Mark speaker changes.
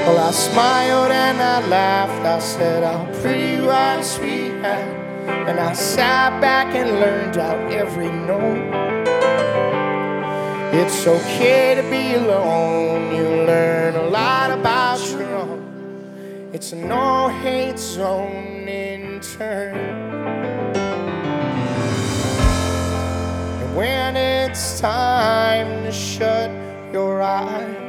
Speaker 1: Well, I smiled and I laughed. I said, how pretty you are, sweetheart. And I sat back and learned out every note. It's okay to be alone. You learn a lot about your own. It's a no-hate zone in turn. And when it's time to shut your eyes,